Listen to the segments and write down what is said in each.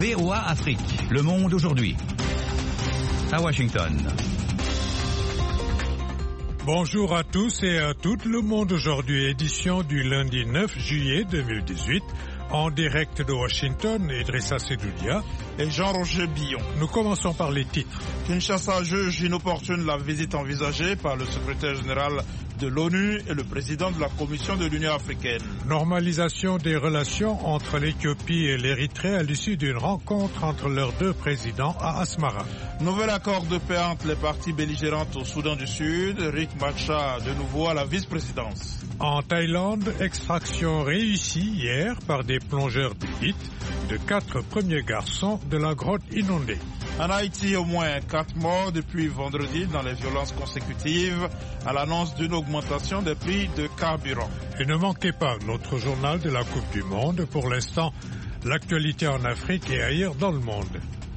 VOA Afrique, le monde aujourd'hui. À Washington. Bonjour à tous et à toutes, le monde aujourd'hui, édition du lundi 9 juillet 2018. En direct de Washington, Idrissa Sedoudia et Jean-Roger Billon. Nous commençons par les titres. Kinshasa juge inopportune la visite envisagée par le secrétaire général de l'ONU et le président de la Commission de l'Union africaine. Normalisation des relations entre l'Éthiopie et l'Érythrée à l'issue d'une rencontre entre leurs deux présidents à Asmara. Nouvel accord de paix entre les parties belligérantes au Soudan du Sud. Riek Machar de nouveau à la vice-présidence. En Thaïlande, extraction réussie hier par des plongeurs d'élite de 4 premiers garçons de la grotte inondée. En Haïti, au moins 4 morts depuis vendredi dans les violences consécutives à l'annonce d'une augmentation des prix de carburant. Et ne manquez pas notre journal de la Coupe du Monde. Pour l'instant, l'actualité en Afrique et ailleurs dans le monde.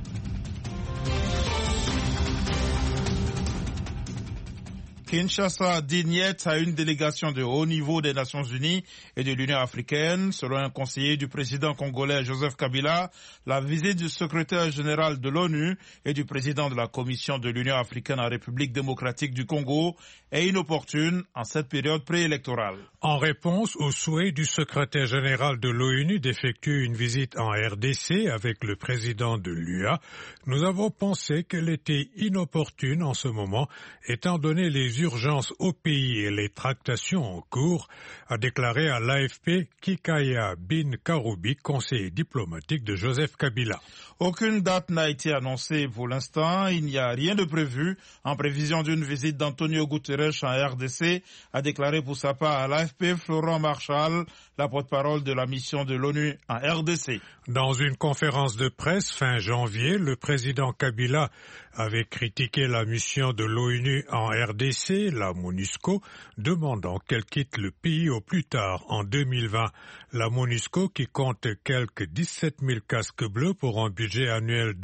Kinshasa dit niet à une délégation de haut niveau des Nations Unies et de l'Union africaine. Selon un conseiller du président congolais Joseph Kabila, la visite du secrétaire général de l'ONU et du président de la Commission de l'Union africaine en République démocratique du Congo est inopportune en cette période préélectorale. En réponse au souhait du secrétaire général de l'ONU d'effectuer une visite en RDC avec le président de l'UA, nous avons pensé qu'elle était inopportune en ce moment, étant donné les urgences au pays et les tractations en cours, a déclaré à l'AFP Kikaya Bin Karoubi, conseiller diplomatique de Joseph Kabila. Aucune date n'a été annoncée pour l'instant. Il n'y a rien de prévu en prévision d'une visite d'Antonio Guterres en RDC, a déclaré pour sa part à l'AFP Florent Marshall, la porte-parole de la mission de l'ONU en RDC. Dans une conférence de presse fin janvier, le président Kabila avait critiqué la mission de l'ONU en RDC, la MONUSCO, demandant qu'elle quitte le pays au plus tard en 2020. La MONUSCO, qui compte quelques 17 000 casques bleus pour un budget annuel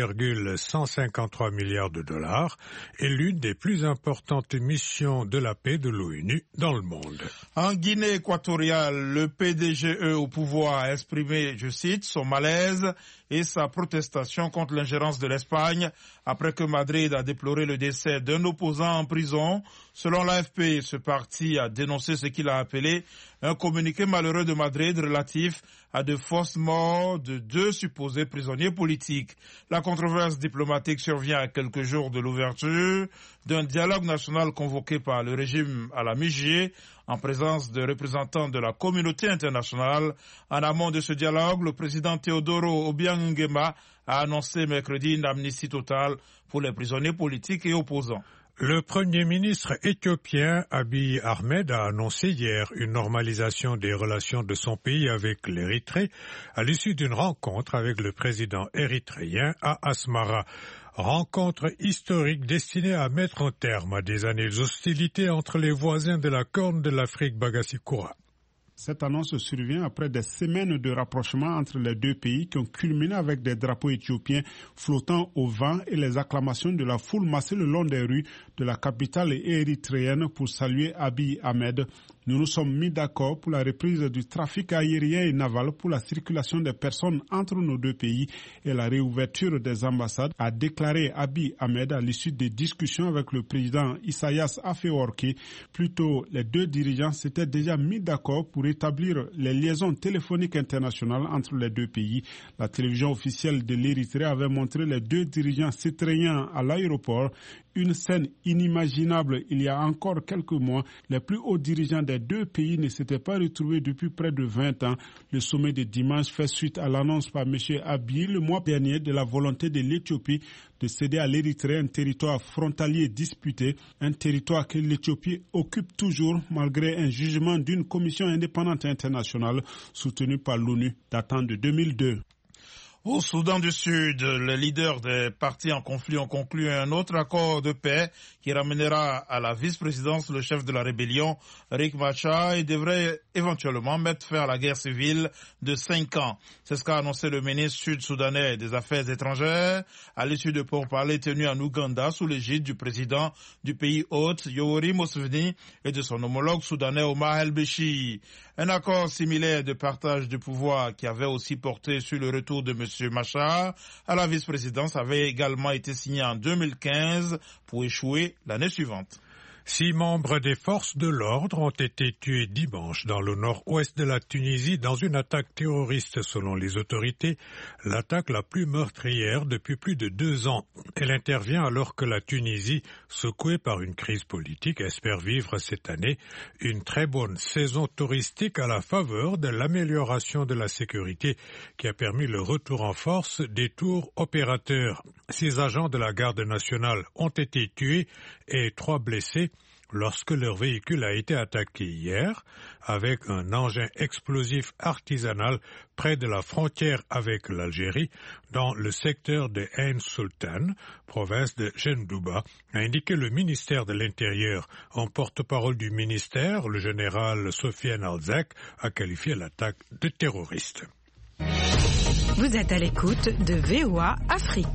d'1,153 milliard de dollars, est l'une des plus importantes missions de la paix de l'ONU dans le monde. En Guinée équatoriale, le PDGE au pouvoir a exprimé, je cite, son malaise et sa protestation contre l'ingérence de l'Espagne après que Madrid a déploré le décès d'un opposant en prison. Selon l'AFP, ce parti a dénoncé ce qu'il a appelé un communiqué malheureux de Madrid relatif à de fausses morts de 2 supposés prisonniers politiques. La controverse diplomatique survient à quelques jours de l'ouverture d'un dialogue national convoqué par le régime à la mi-juillet en présence de représentants de la communauté internationale. En amont de ce dialogue, le président Teodoro Obiang Nguema a annoncé mercredi une amnistie totale pour les prisonniers politiques et opposants. Le Premier ministre éthiopien Abiy Ahmed a annoncé hier une normalisation des relations de son pays avec l'Érythrée à l'issue d'une rencontre avec le président érythréen à Asmara. Rencontre historique destinée à mettre un terme à des années d'hostilité entre les voisins de la Corne de l'Afrique Bagassi-Koura. Cette annonce survient après des semaines de rapprochement entre les deux pays qui ont culminé avec des drapeaux éthiopiens flottant au vent et les acclamations de la foule massée le long des rues de la capitale érythréenne pour saluer Abiy Ahmed. Nous nous sommes mis d'accord pour la reprise du trafic aérien et naval pour la circulation des personnes entre nos deux pays et la réouverture des ambassades, a déclaré Abiy Ahmed à l'issue des discussions avec le président Isaias Afewerki. Plus tôt, les deux dirigeants s'étaient déjà mis d'accord pour établir les liaisons téléphoniques internationales entre les deux pays. La télévision officielle de l'Érythrée avait montré les deux dirigeants s'étreignant à l'aéroport. Une scène inimaginable il y a encore quelques mois. Les plus hauts dirigeants des deux pays ne s'étaient pas retrouvés depuis près de 20 ans. Le sommet de dimanche fait suite à l'annonce par M. Abiy le mois dernier de la volonté de l'Éthiopie de céder à l'Érythrée un territoire frontalier disputé, un territoire que l'Éthiopie occupe toujours malgré un jugement d'une commission indépendante internationale soutenue par l'ONU datant de 2002. Au Soudan du Sud, les leaders des partis en conflit ont conclu un autre accord de paix qui ramènera à la vice-présidence le chef de la rébellion, Riek Machar, et devrait éventuellement mettre fin à la guerre civile de 5 ans. C'est ce qu'a annoncé le ministre sud-soudanais des Affaires étrangères à l'issue de pourparlers tenus en Ouganda sous l'égide du président du pays hôte, Yoweri Museveni, et de son homologue soudanais Omar El-Béchir. Un accord similaire de partage de pouvoir qui avait aussi porté sur le retour de M. Machar à la vice-présidence avait également été signé en 2015 pour échouer l'année suivante. 6 membres des forces de l'ordre ont été tués dimanche dans le nord-ouest de la Tunisie dans une attaque terroriste selon les autorités, l'attaque la plus meurtrière depuis plus de 2 ans. Elle intervient alors que la Tunisie, secouée par une crise politique, espère vivre cette année une très bonne saison touristique à la faveur de l'amélioration de la sécurité qui a permis le retour en force des tours opérateurs. 6 agents de la garde nationale ont été tués et 3 blessés lorsque leur véhicule a été attaqué hier avec un engin explosif artisanal près de la frontière avec l'Algérie dans le secteur de Ain Sultan, province de Jendouba, a indiqué le ministère de l'Intérieur. Un porte-parole du ministère, le général Sofiane Alzak, a qualifié l'attaque de terroriste. Vous êtes à l'écoute de VOA Afrique.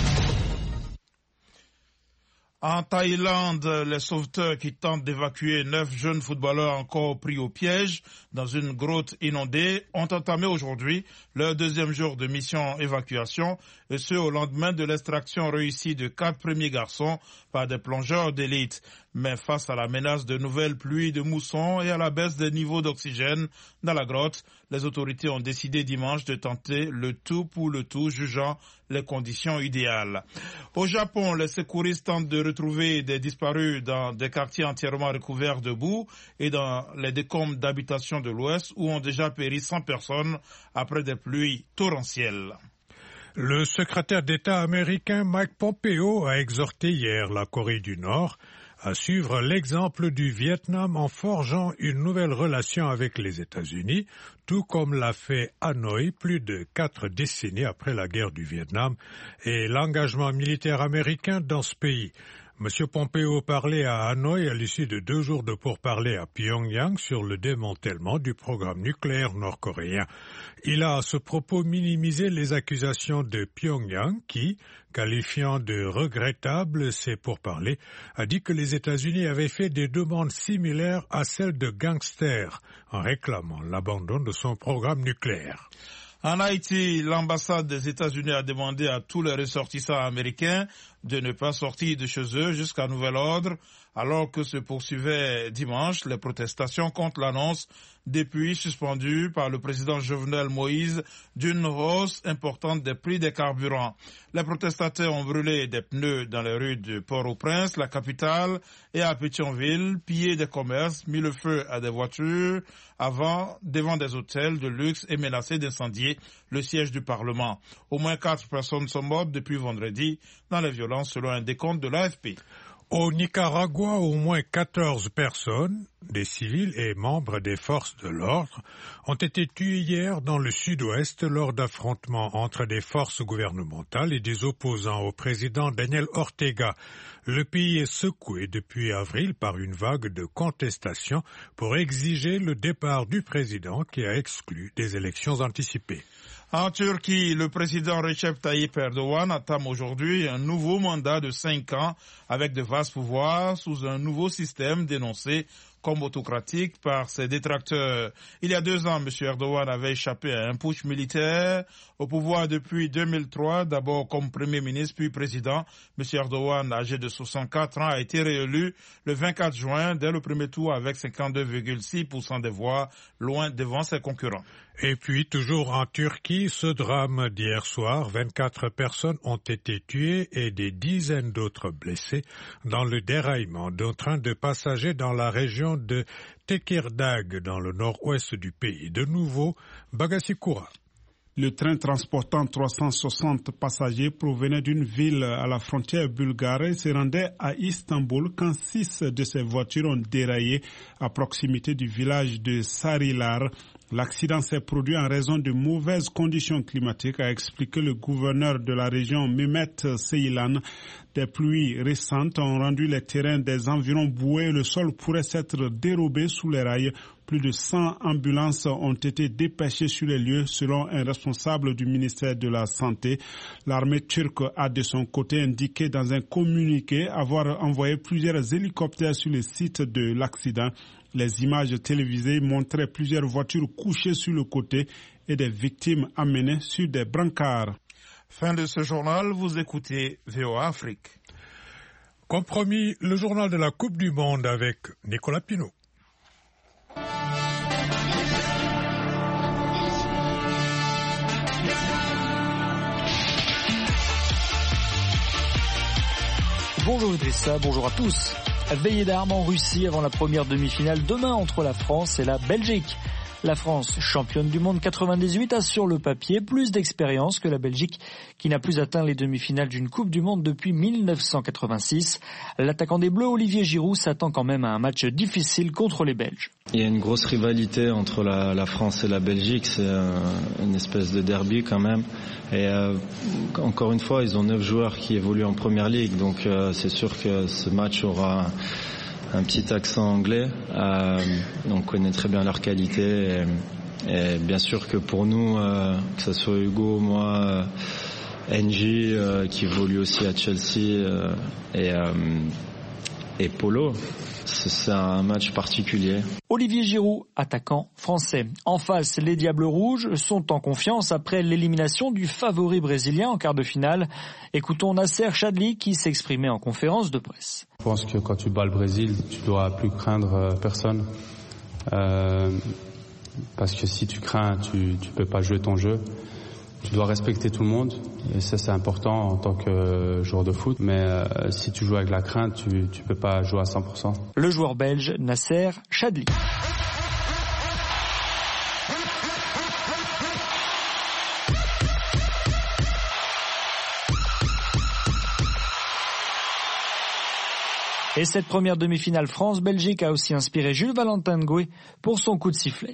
En Thaïlande, les sauveteurs qui tentent d'évacuer 9 jeunes footballeurs encore pris au piège dans une grotte inondée ont entamé aujourd'hui leur 2e jour de mission évacuation, et ce au lendemain de l'extraction réussie de 4 premiers garçons par des plongeurs d'élite. Mais face à la menace de nouvelles pluies de mousson et à la baisse des niveaux d'oxygène dans la grotte, les autorités ont décidé dimanche de tenter le tout pour le tout, jugeant les conditions idéales. Au Japon, les secouristes tentent de retrouver des disparus dans des quartiers entièrement recouverts de boue et dans les décombres d'habitation de l'Ouest où ont déjà péri 100 personnes après des pluies torrentielles. Le secrétaire d'État américain Mike Pompeo a exhorté hier la Corée du Nord à suivre l'exemple du Vietnam en forgeant une nouvelle relation avec les États-Unis, tout comme l'a fait Hanoï plus de 4 décennies après la guerre du Vietnam et l'engagement militaire américain dans ce pays. M. Pompeo parlait à Hanoï à l'issue de 2 jours de pourparlers à Pyongyang sur le démantèlement du programme nucléaire nord-coréen. Il a à ce propos minimisé les accusations de Pyongyang qui, qualifiant de regrettable ces pourparlers, a dit que les États-Unis avaient fait des demandes similaires à celles de gangsters en réclamant l'abandon de son programme nucléaire. En Haïti, l'ambassade des États-Unis a demandé à tous les ressortissants américains de ne pas sortir de chez eux jusqu'à nouvel ordre, alors que se poursuivaient dimanche les protestations contre l'annonce depuis suspendue par le président Jovenel Moïse d'une hausse importante des prix des carburants. Les protestataires ont brûlé des pneus dans les rues de Port-au-Prince, la capitale, et à Pétionville, pillé des commerces, mis le feu à des voitures devant des hôtels de luxe et menacé d'incendier le siège du Parlement. Au moins 4 personnes sont mortes depuis vendredi dans les violences selon un décompte de l'AFP. Au Nicaragua, au moins 14 personnes, des civils et membres des forces de l'ordre, ont été tués hier dans le sud-ouest lors d'affrontements entre des forces gouvernementales et des opposants au président Daniel Ortega. Le pays est secoué depuis avril par une vague de contestation pour exiger le départ du président qui a exclu des élections anticipées. En Turquie, le président Recep Tayyip Erdogan entame aujourd'hui un nouveau mandat de 5 ans avec de vastes pouvoirs sous un nouveau système dénoncé comme autocratique par ses détracteurs. Il y a 2 ans, M. Erdogan avait échappé à un putsch militaire au pouvoir depuis 2003, d'abord comme Premier ministre puis président. M. Erdogan, âgé de 64 ans, a été réélu le 24 juin dès le premier tour avec 52,6% des voix, loin devant ses concurrents. Et puis, toujours en Turquie, ce drame d'hier soir, 24 personnes ont été tuées et des dizaines d'autres blessées dans le déraillement d'un train de passagers dans la région de Tekirdağ, dans le nord-ouest du pays. De nouveau, Bagasikoura. Le train transportant 360 passagers provenait d'une ville à la frontière bulgare et se rendait à Istanbul quand 6 de ces voitures ont déraillé à proximité du village de Sarılar. L'accident s'est produit en raison de mauvaises conditions climatiques, a expliqué le gouverneur de la région Mehmet Ceylan. Des pluies récentes ont rendu les terrains des environs boueux et le sol pourrait s'être dérobé sous les rails. Plus de 100 ambulances ont été dépêchées sur les lieux selon un responsable du ministère de la Santé. L'armée turque a de son côté indiqué dans un communiqué avoir envoyé plusieurs hélicoptères sur le site de l'accident. Les images télévisées montraient plusieurs voitures couchées sur le côté et des victimes amenées sur des brancards. Fin de ce journal, vous écoutez VOA Afrique. Comme promis, le journal de la Coupe du Monde avec Nicolas Pinault. Bonjour Idrissa, bonjour à tous. Veillée d'armes en Russie avant la première demi-finale demain entre la France et la Belgique. La France, championne du monde 98, a sur le papier plus d'expérience que la Belgique qui n'a plus atteint les demi-finales d'une Coupe du Monde depuis 1986. L'attaquant des Bleus, Olivier Giroud, s'attend quand même à un match difficile contre les Belges. Il y a une grosse rivalité entre la France et la Belgique, c'est une espèce de derby quand même. Et encore une fois, ils ont 9 joueurs qui évoluent en Première Ligue, donc c'est sûr que ce match aura un petit accent anglais. On connaît très bien leur qualité et bien sûr que pour nous, que ce soit Hugo, moi, Engie qui évolue aussi à Chelsea et Polo, c'est un match particulier. Olivier Giroud, attaquant français. En face, les Diables Rouges sont en confiance après l'élimination du favori brésilien en quart de finale. Écoutons Nasser Chadli qui s'exprimait en conférence de presse. Je pense que quand tu bats le Brésil, tu dois plus craindre personne. Parce que si tu crains, tu peux pas jouer ton jeu. Tu dois respecter tout le monde et ça c'est important en tant que joueur de foot. Mais si tu joues avec la crainte, tu peux pas jouer à 100%. Le joueur belge Nasser Chadli. Et cette première demi-finale France-Belgique a aussi inspiré Jules Valentin Ngoué pour son coup de sifflet.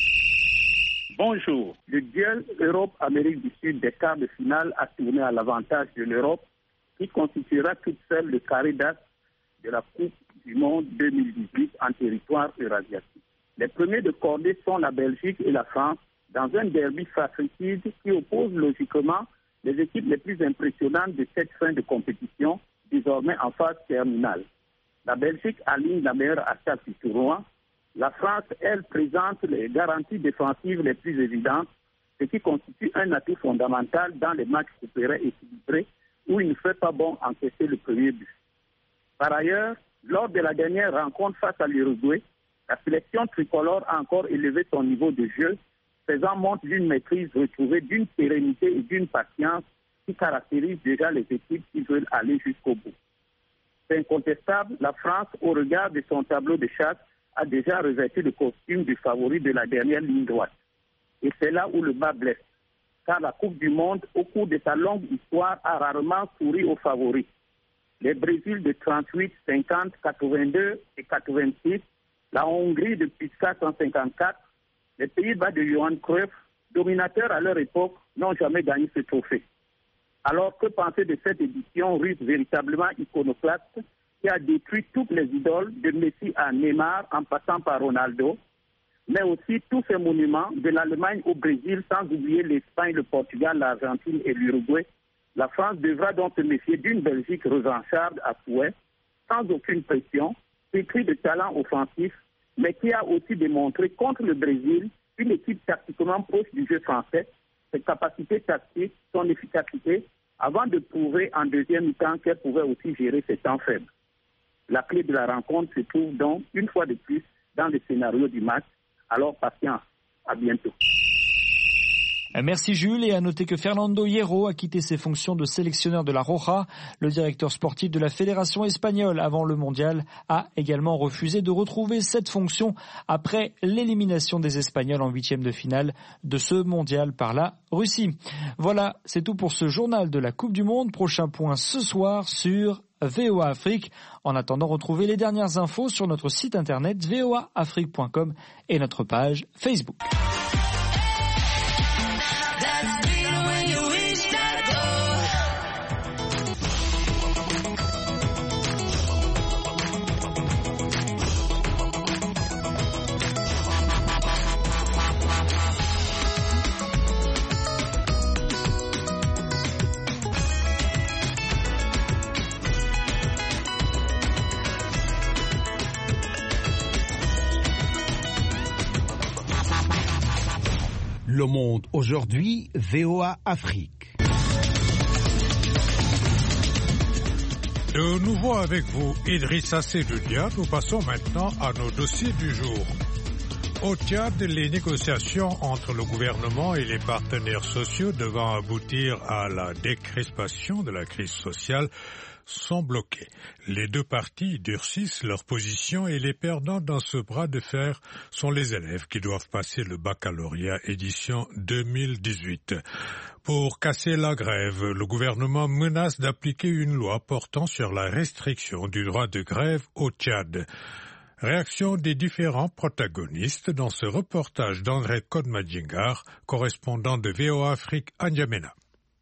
Bonjour. Le duel Europe-Amérique du Sud des quarts de finale a tourné à l'avantage de l'Europe, qui constituera toute seule le carré d'as de la Coupe du Monde 2018 en territoire eurasiatique. Les premiers de cordée sont la Belgique et la France, dans un derby fratricide qui oppose logiquement les équipes les plus impressionnantes de cette fin de compétition, désormais en phase terminale. La Belgique aligne la meilleure attaque du tournoi. La France, elle, présente les garanties défensives les plus évidentes, ce qui constitue un atout fondamental dans les matchs coupérés équilibrés où il ne fait pas bon encaisser le premier but. Par ailleurs, lors de la dernière rencontre face à l'Uruguay, la sélection tricolore a encore élevé son niveau de jeu, faisant montre d'une maîtrise retrouvée, d'une sérénité et d'une patience qui caractérisent déjà les équipes qui veulent aller jusqu'au bout. C'est incontestable, la France, au regard de son tableau de chasse, a déjà revêtu le costume du favori de la dernière ligne droite. Et c'est là où le bas blesse, car la Coupe du Monde, au cours de sa longue histoire, a rarement souri aux favoris. Les Brésil de 38, 50, 82 et 86, la Hongrie de Pisca 154, les Pays-Bas de Johan Cruyff, dominateurs à leur époque, n'ont jamais gagné ce trophée. Alors que penser de cette édition russe véritablement iconoclaste qui a détruit toutes les idoles de Messi à Neymar en passant par Ronaldo, mais aussi tous ces monuments de l'Allemagne au Brésil, sans oublier l'Espagne, le Portugal, l'Argentine et l'Uruguay. La France devra donc se méfier d'une Belgique revancharde à souhait, sans aucune pression, pétrie de talent offensif, mais qui a aussi démontré contre le Brésil une équipe tactiquement proche du jeu français, ses capacités tactiques, son efficacité, avant de prouver en deuxième mi-temps qu'elle pouvait aussi gérer ses temps faibles. La clé de la rencontre se trouve donc, une fois de plus, dans le scénario du match. Alors, patience. À bientôt. Merci Jules, et à noter que Fernando Hierro a quitté ses fonctions de sélectionneur de la Roja. Le directeur sportif de la Fédération espagnole avant le mondial a également refusé de retrouver cette fonction après l'élimination des Espagnols en 8e de finale de ce mondial par la Russie. Voilà, c'est tout pour ce journal de la Coupe du Monde. Prochain point ce soir sur VOA Afrique. En attendant, retrouvez les dernières infos sur notre site internet voaafrique.com et notre page Facebook. Le Monde aujourd'hui, VOA Afrique. De nouveau avec vous, Idrissa Seloudia. Nous passons maintenant à nos dossiers du jour. Au Tchad, les négociations entre le gouvernement et les partenaires sociaux devant aboutir à la décrispation de la crise sociale sont bloquées. Les deux parties durcissent leur position et les perdants dans ce bras de fer sont les élèves qui doivent passer le baccalauréat édition 2018. Pour casser la grève, le gouvernement menace d'appliquer une loi portant sur la restriction du droit de grève au Tchad. Réaction des différents protagonistes dans ce reportage d'André Kodmadjingar, correspondant de VOA Afrique à N'Djamena.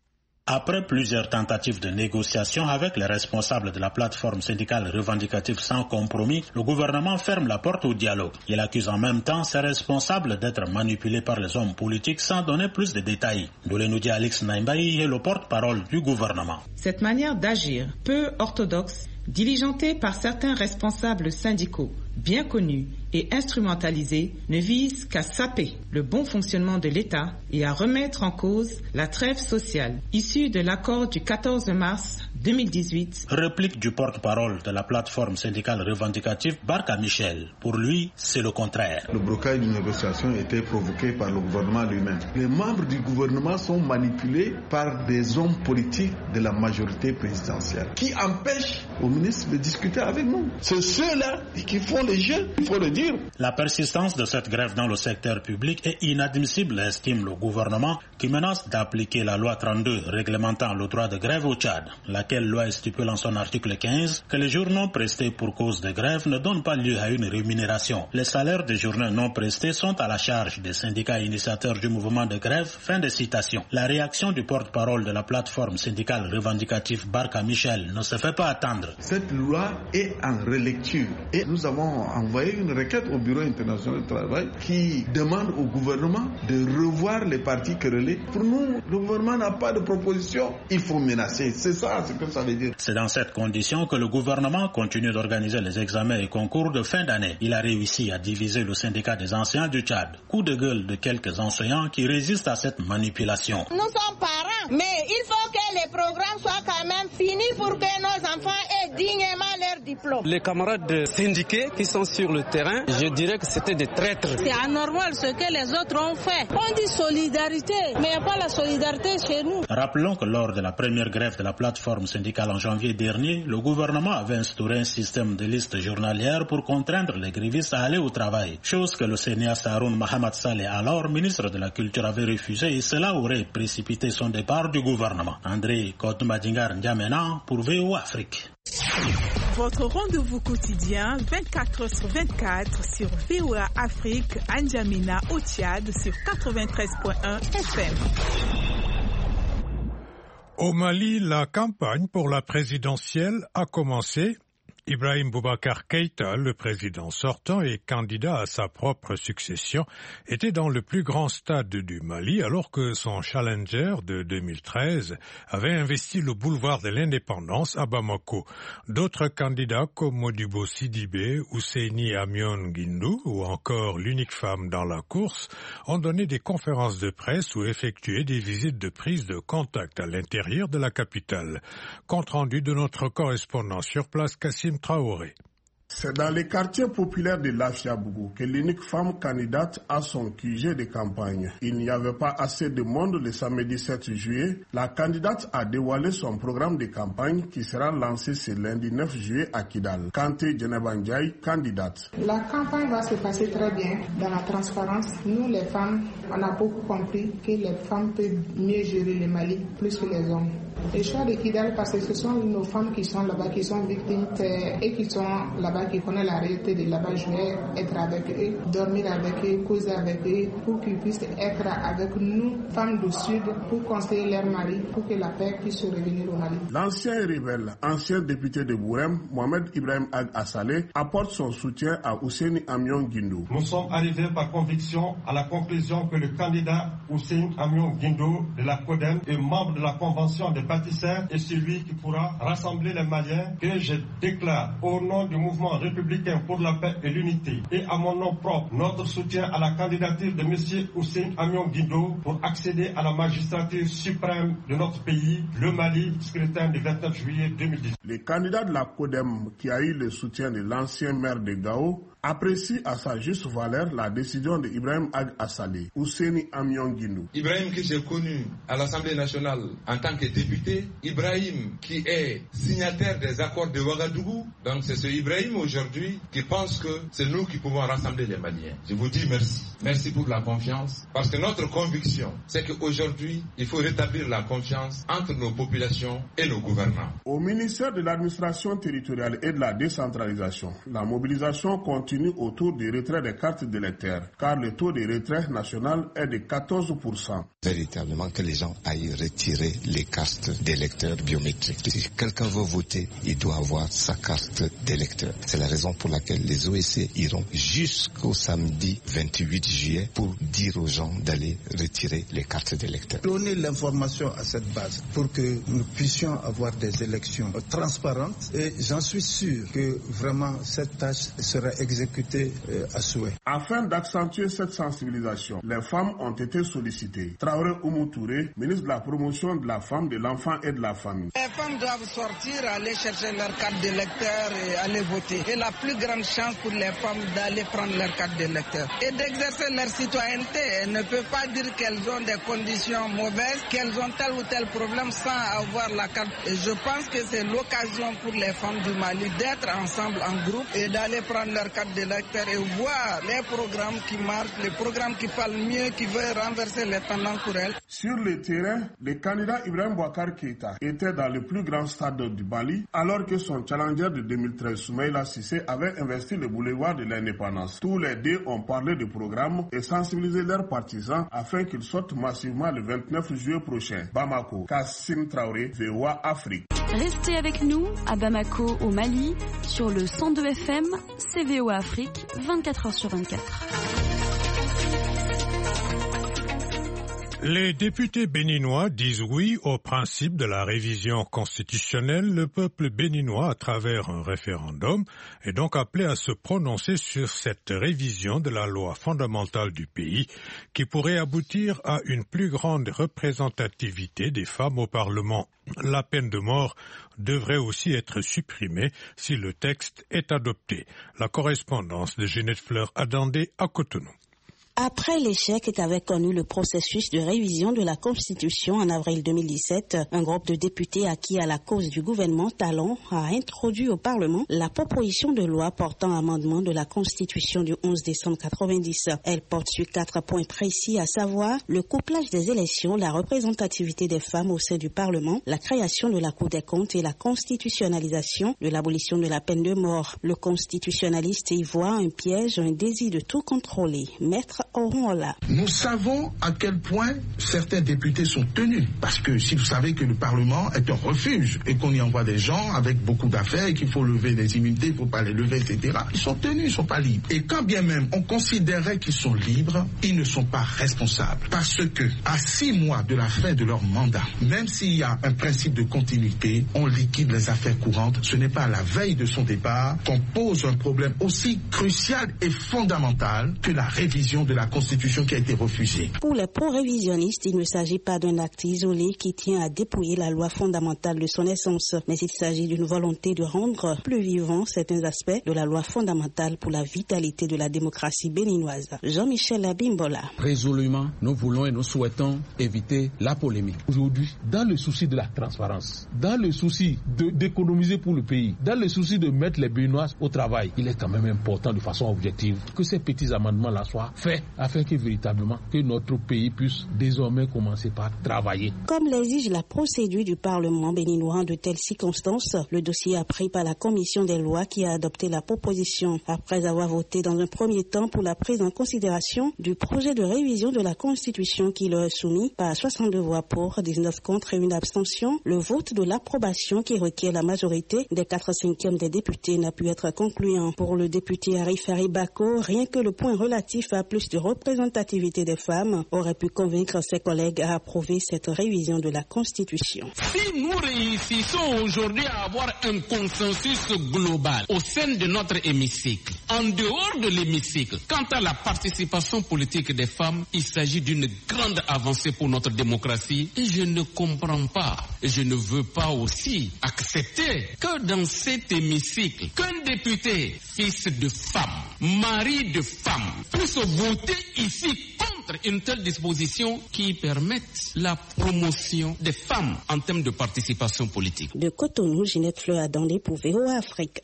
Après plusieurs tentatives de négociation avec les responsables de la plateforme syndicale revendicative sans compromis, le gouvernement ferme la porte au dialogue. Il accuse en même temps ses responsables d'être manipulés par les hommes politiques sans donner plus de détails. Doulenoudia Alex Naimbaï est le porte-parole du gouvernement. Cette manière d'agir peu orthodoxe, diligentée par certains responsables syndicaux, bien connus et instrumentalisés, ne vise qu'à saper le bon fonctionnement de l'État et à remettre en cause la trêve sociale issue de l'accord du 14 mars 2018. Réplique du porte-parole de la plateforme syndicale revendicative, Barka Michel. Pour lui, c'est le contraire. Le blocage d'une négociation était provoqué par le gouvernement lui-même. Les membres du gouvernement sont manipulés par des hommes politiques de la majorité présidentielle qui empêchent aux ministres de discuter avec nous. C'est ceux-là qui font les jeux, il faut le dire. La persistance de cette grève dans le secteur public est inadmissible, estime le gouvernement, qui menace d'appliquer la loi 32 réglementant le droit de grève au Tchad. Laquelle loi stipule en son article 15 que les jours non prestés pour cause de grève ne donnent pas lieu à une rémunération. Les salaires des journées non prestées sont à la charge des syndicats initiateurs du mouvement de grève. Fin de citation. La réaction du porte-parole de la plateforme syndicale revendicative Barka Michel ne se fait pas attendre. Cette loi est en relecture et nous avons envoyé une requête au Bureau international du travail qui demande au gouvernement de revoir les parties querellées. Pour nous, le gouvernement n'a pas de proposition. Il faut menacer. C'est ça ce que ça veut dire. C'est dans cette condition que le gouvernement continue d'organiser les examens et concours de fin d'année. Il a réussi à diviser le syndicat des enseignants du Tchad. Coup de gueule de quelques enseignants qui résistent à cette manipulation. Nous sommes parents, mais il faut que les programmes soient quand même finis pour que nos enfants aient dignement leur diplôme. Les camarades syndiqués qui sont sur le terrain, je dirais que c'était des traîtres. C'est anormal ce que les autres ont fait. On dit solidarité, mais il n'y a pas la solidarité chez nous. Rappelons que lors de la première grève de la plateforme syndicale en janvier dernier, le gouvernement avait instauré un système de listes journalières pour contraindre les grévistes à aller au travail. Chose que le cinéaste Haroun Mohamed Saleh, alors ministre de la Culture, avait refusé et cela aurait précipité son départ du gouvernement. André Kodmadjingar N'Djamena pour VOA Afrique. Votre rendez-vous quotidien 24h/24 sur VOA Afrique, à N'Djamena au Tchad sur 93.1 FM. Au Mali, la campagne pour la présidentielle a commencé. Ibrahim Boubacar Keïta, le président sortant et candidat à sa propre succession, était dans le plus grand stade du Mali alors que son challenger de 2013 avait investi le boulevard de l'Indépendance à Bamako. D'autres candidats comme Modibo Sidibé, Ousseini Amion Guindou ou encore l'unique femme dans la course ont donné des conférences de presse ou effectué des visites de prise de contact à l'intérieur de la capitale. Compte rendu de notre correspondant sur place, Kassim Traoré. C'est dans les quartiers populaires de Lafiabougou que l'unique femme candidate a son QG de campagne. Il n'y avait pas assez de monde le samedi 7 juillet. La candidate a dévoilé son programme de campagne qui sera lancé ce lundi 9 juillet à Kidal. Kanté Djenebandjaï, candidate. La campagne va se passer très bien dans la transparence. Nous les femmes, on a beaucoup compris que les femmes peuvent mieux gérer le Mali plus que les hommes. Le choix de Kidal parce que ce sont nos femmes qui sont là-bas, qui sont victimes et qui sont là-bas, qui connaissent la réalité de là-bas. Je vais être avec eux, dormir avec eux, causer avec eux, pour qu'ils puissent être avec nous, femmes du Sud, pour conseiller leur mari, pour que la paix puisse revenir au Mali. L'ancien rebelle, ancien député de Bourem, Mohamed Ibrahim Ag Assaleh, apporte son soutien à Ousseini Amion Guindou. Nous sommes arrivés par conviction à la conclusion que le candidat Ousseini Amion Guindou de la CODEM est membre de la Convention des bâtisseur et celui qui pourra rassembler les Maliens, que je déclare au nom du mouvement républicain pour la paix et l'unité et à mon nom propre notre soutien à la candidature de M. Hussein Amion Guindo pour accéder à la magistrature suprême de notre pays, le Mali, scrutin du 29 juillet 2010. Le candidat de la CODEM qui a eu le soutien de l'ancien maire de Gao apprécie à sa juste valeur la décision de Ibrahim Ag Assalé, Ousseini Amion Guindo. Ibrahim que j'ai connu à l'Assemblée nationale en tant que député, Ibrahim qui est signataire des accords de Ouagadougou, donc c'est ce Ibrahim aujourd'hui qui pense que c'est nous qui pouvons rassembler les Maliens. Je vous dis merci. Merci pour la confiance, parce que notre conviction, c'est qu'aujourd'hui, il faut rétablir la confiance entre nos populations et nos gouvernants. Au ministère de l'administration territoriale et de la décentralisation, la mobilisation continue autour du retrait des cartes d'électeurs, car le taux de retrait national est de 14%. Véritablement que les gens aillent retirer les cartes d'électeurs biométriques. Si quelqu'un veut voter, il doit avoir sa carte d'électeur. C'est la raison pour laquelle les OSC iront jusqu'au samedi 28 juillet pour dire aux gens d'aller retirer les cartes d'électeurs. Donner l'information à cette base pour que nous puissions avoir des élections transparentes et j'en suis sûr que vraiment cette tâche sera exécutée à souhait. Afin d'accentuer cette sensibilisation, les femmes ont été sollicitées. Traoré Oumou Touré, ministre de la promotion de la femme, de l'enfant et de la famille. Les femmes doivent sortir, aller chercher leur carte d'électeur et aller voter. Et la plus grande chance pour les femmes d'aller prendre leur carte d'électeur et d'exercer leur citoyenneté. Elles ne peuvent pas dire qu'elles ont des conditions mauvaises, qu'elles ont tel ou tel problème sans avoir la carte. Et je pense que c'est l'occasion pour les femmes du Mali d'être ensemble en groupe et d'aller prendre leur carte d'électeur et voir les programmes qui marchent, les programmes qui parlent mieux, qui veulent renverser les tendances pour elles. Sur le terrain, le candidat Ibrahim Boubacar Keïta était dans le plus grand stade du Mali, alors que son challenger de 2013, Soumaïla Cissé, avait investi le boulevard de l'indépendance. Tous les deux ont parlé du programme et sensibilisé leurs partisans afin qu'ils sortent massivement le 29 juillet prochain. Bamako, Kassim Traoré, VOA Afrique. Restez avec nous à Bamako, au Mali, sur le 102 FM, c'est VOA Afrique, 24h sur 24. Les députés béninois disent oui au principe de la révision constitutionnelle. Le peuple béninois, à travers un référendum, est donc appelé à se prononcer sur cette révision de la loi fondamentale du pays qui pourrait aboutir à une plus grande représentativité des femmes au Parlement. La peine de mort devrait aussi être supprimée si le texte est adopté. La correspondance de Ginette Fleur Adandé à Cotonou. Après l'échec qu'avait connu le processus de révision de la Constitution en avril 2017, un groupe de députés acquis à la cause du gouvernement Talon a introduit au Parlement la proposition de loi portant amendement de la Constitution du 11 décembre 90. Elle porte sur 4 points précis, à savoir le couplage des élections, la représentativité des femmes au sein du Parlement, la création de la Cour des comptes et la constitutionnalisation de l'abolition de la peine de mort. Le constitutionnaliste y voit un piège, un désir de tout contrôler. Maître Nous savons à quel point certains députés sont tenus, parce que si vous savez que le Parlement est un refuge et qu'on y envoie des gens avec beaucoup d'affaires et qu'il faut lever des immunités, il ne faut pas les lever, etc. Ils sont tenus, ils ne sont pas libres. Et quand bien même on considérait qu'ils sont libres, ils ne sont pas responsables. Parce que à 6 mois de la fin de leur mandat, même s'il y a un principe de continuité, on liquide les affaires courantes. Ce n'est pas à la veille de son départ qu'on pose un problème aussi crucial et fondamental que la révision de la Constitution qui a été refusée. Pour les pro-révisionnistes, il ne s'agit pas d'un acte isolé qui tient à dépouiller la loi fondamentale de son essence, mais il s'agit d'une volonté de rendre plus vivants certains aspects de la loi fondamentale pour la vitalité de la démocratie béninoise. Jean-Michel Abimbola. Résolument, nous voulons et nous souhaitons éviter la polémique. Aujourd'hui, dans le souci de la transparence, dans le souci d'économiser pour le pays, dans le souci de mettre les Béninois au travail, il est quand même important de façon objective que ces petits amendements-là soient faits afin que véritablement que notre pays puisse désormais commencer par travailler. Comme l'exige la procédure du Parlement béninois en de telles circonstances, le dossier est pris par la commission des lois qui a adopté la proposition après avoir voté dans un premier temps pour la prise en considération du projet de révision de la Constitution qui leur est soumis par 62 voix pour, 19 contre et une abstention. Le vote de l'approbation qui requiert la majorité des 4/5 des députés n'a pu être concluant. Pour le député Arif Haribako, rien que le point relatif à plus plus de représentativité des femmes aurait pu convaincre ses collègues à approuver cette révision de la Constitution. Si nous réussissons aujourd'hui à avoir un consensus global au sein de notre hémicycle, en dehors de l'hémicycle, quant à la participation politique des femmes, il s'agit d'une grande avancée pour notre démocratie et je ne comprends pas, et je ne veux pas aussi accepter que dans cet hémicycle, qu'un député, fils de femme, mari de femme, puisse voter ici contre une telle disposition qui permette la promotion des femmes en termes de participation politique. De Cotonou, Ginette Fleur-Adandé pour VOA Afrique.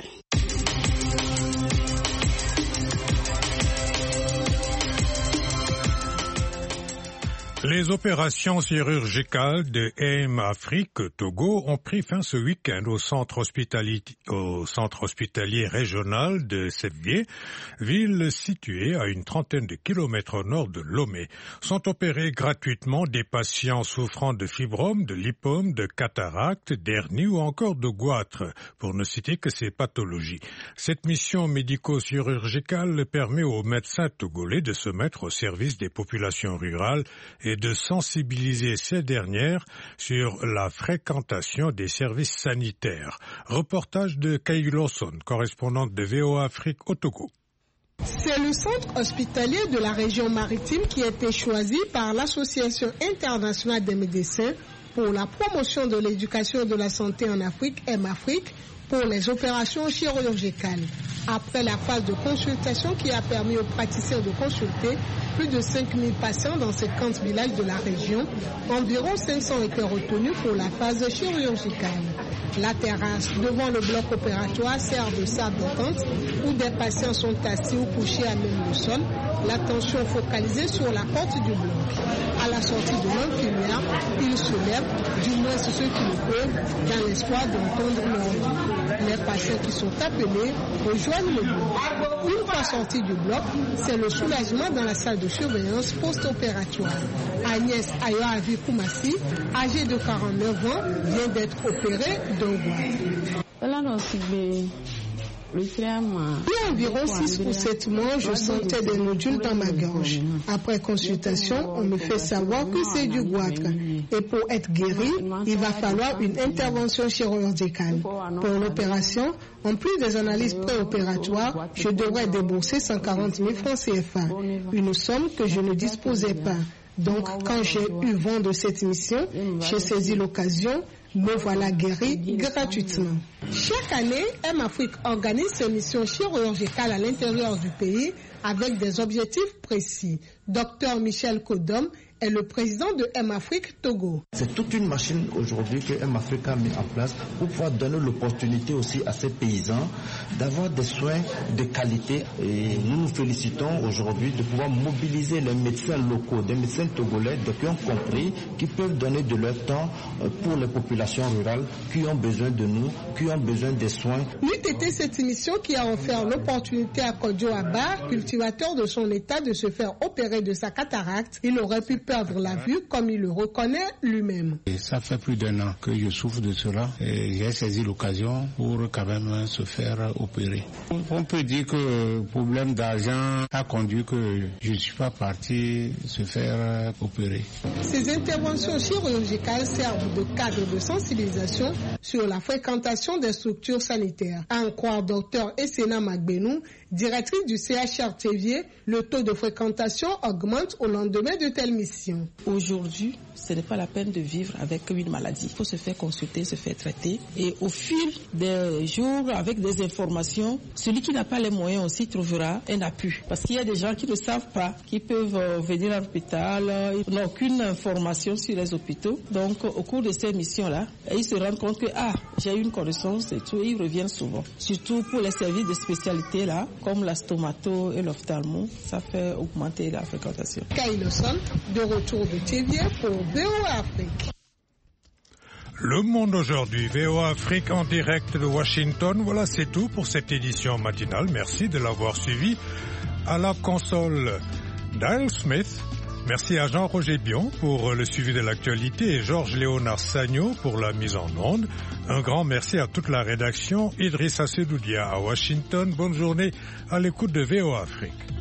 Les opérations chirurgicales de EM Afrique Togo ont pris fin ce week-end au centre hospitalier régional de Séville, ville située à une trentaine de kilomètres au nord de Lomé. Sont opérés gratuitement des patients souffrant de fibromes, de lipomes, de cataractes, d'hernie ou encore de goitre, pour ne citer que ces pathologies. Cette mission médico-chirurgicale permet aux médecins togolais de se mettre au service des populations rurales et de sensibiliser ces dernières sur la fréquentation des services sanitaires. Reportage de Kay Lawson, correspondante de VOA Afrique au Togo. C'est le centre hospitalier de la région maritime qui a été choisi par l'Association internationale des médecins pour la promotion de l'éducation et de la santé en Afrique, EM Afrique, pour les opérations chirurgicales. Après la phase de consultation qui a permis aux praticiens de consulter plus de 5000 patients dans 50 villages de la région, environ 500 étaient retenus pour la phase chirurgicale. La terrasse devant le bloc opératoire sert de salle d'attente où des patients sont assis ou couchés à même le sol, l'attention focalisée sur la porte du bloc. À la sortie de l'infirmière, ils se lèvent, du moins ceux qui le peuvent, dans l'espoir d'entendre l'ordre. Les patients qui sont appelés rejoignent le bloc. Une fois sortis du bloc, c'est le soulagement dans la salle de surveillance post-opératoire. Agnès Ayoavi Koumassi, âgée de 49 ans, vient d'être opérée d'un goitre. Il y a environ 6 ou 7 mois, je sentais des nodules dans ma gorge. Après consultation, on me fait savoir que c'est du goitre. Et pour être guéri, il va falloir une intervention chirurgicale. Pour l'opération, en plus des analyses préopératoires, je devrais débourser 140 000 francs CFA. Une somme que je ne disposais pas. Donc, quand j'ai eu vent de cette mission, j'ai saisi l'occasion. Me voilà guéri gratuitement. Chaque année, EM Afrique organise ses missions chirurgicales à l'intérieur du pays avec des objectifs précis. Dr Michel Kodom est le président de EM Afrique Togo. C'est toute une machine aujourd'hui que EM Afrique a mis en place pour pouvoir donner l'opportunité aussi à ces paysans d'avoir des soins de qualité. Et nous nous félicitons aujourd'hui de pouvoir mobiliser les médecins locaux, des médecins togolais qui ont compris, qui peuvent donner de leur temps pour les populations rurales qui ont besoin de nous, qui ont besoin des soins. N'eût été cette émission qui a offert l'opportunité à Kodjo Abba, cultivateur de son état, de se faire opérer de sa cataracte, il aurait pu perdre la vue comme il le reconnaît lui-même. Et ça fait plus d'1 an que je souffre de cela et j'ai saisi l'occasion pour quand même se faire opérer. On peut dire que le problème d'argent a conduit que je ne suis pas parti se faire opérer. Ces interventions chirurgicales servent de cadre de sensibilisation sur la fréquentation des structures sanitaires. À en croire Dr Essena Magbenou, directrice du CHR Thévier, le taux de fréquentation augmente au lendemain de telles missions. Aujourd'hui, ce n'est pas la peine de vivre avec une maladie. Il faut se faire consulter, se faire traiter. Et au fil des jours, avec des informations, celui qui n'a pas les moyens aussi trouvera un appui. Parce qu'il y a des gens qui ne savent pas, qui peuvent venir à l'hôpital, ils n'ont aucune information sur les hôpitaux. Donc, au cours de ces missions-là, ils se rendent compte que, j'ai une connaissance et tout, et ils reviennent souvent. Surtout pour les services de spécialité, là, comme la stomato et l'ophtalmo, ça fait augmenter la fréquentation. Kay Lawson, de retour de Thévier pour VOA Afrique. Le Monde aujourd'hui, VOA Afrique en direct de Washington. Voilà, c'est tout pour cette édition matinale. Merci de l'avoir suivi. À la console, Dial Smith. Merci à Jean-Roger Bion pour le suivi de l'actualité et Georges-Léonard Sagno pour la mise en onde. Un grand merci à toute la rédaction. Idrissa Sedoudia à Washington. Bonne journée à l'écoute de VOA Afrique.